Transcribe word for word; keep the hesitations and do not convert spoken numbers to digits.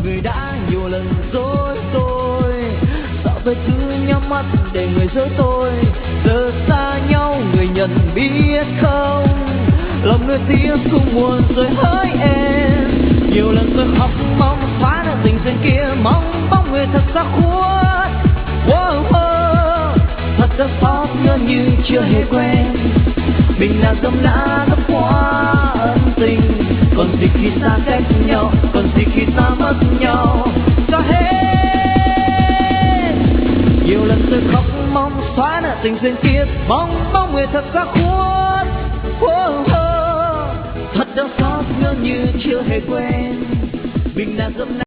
người đã nhiều lần dối tôi. Sao tôi cứ nhắm mắt để người dối tôi? Giờ xa nhau người nhận biết không? Lòng nuối tiếc cũng buồn rồi hỡi em. Nhiều lần tôi khóc mong xóa nợ tình duyên kia, mong bóng người thật xa khuất. Wow, wow. Thật đau xót nhớ như chưa hề quen. Mình là dâm đã gấp quá ân tình. Còn gì khi xa cách nhau, còn gì khi ta mất nhau. Cho hết. Nhiều lần tôi khóc mong xóa nợ tình duyên kia, mong bóng người thật xa khuất. Wow, wow. Thật đau xót ngỡ như chưa hề quên. Mình đã dâm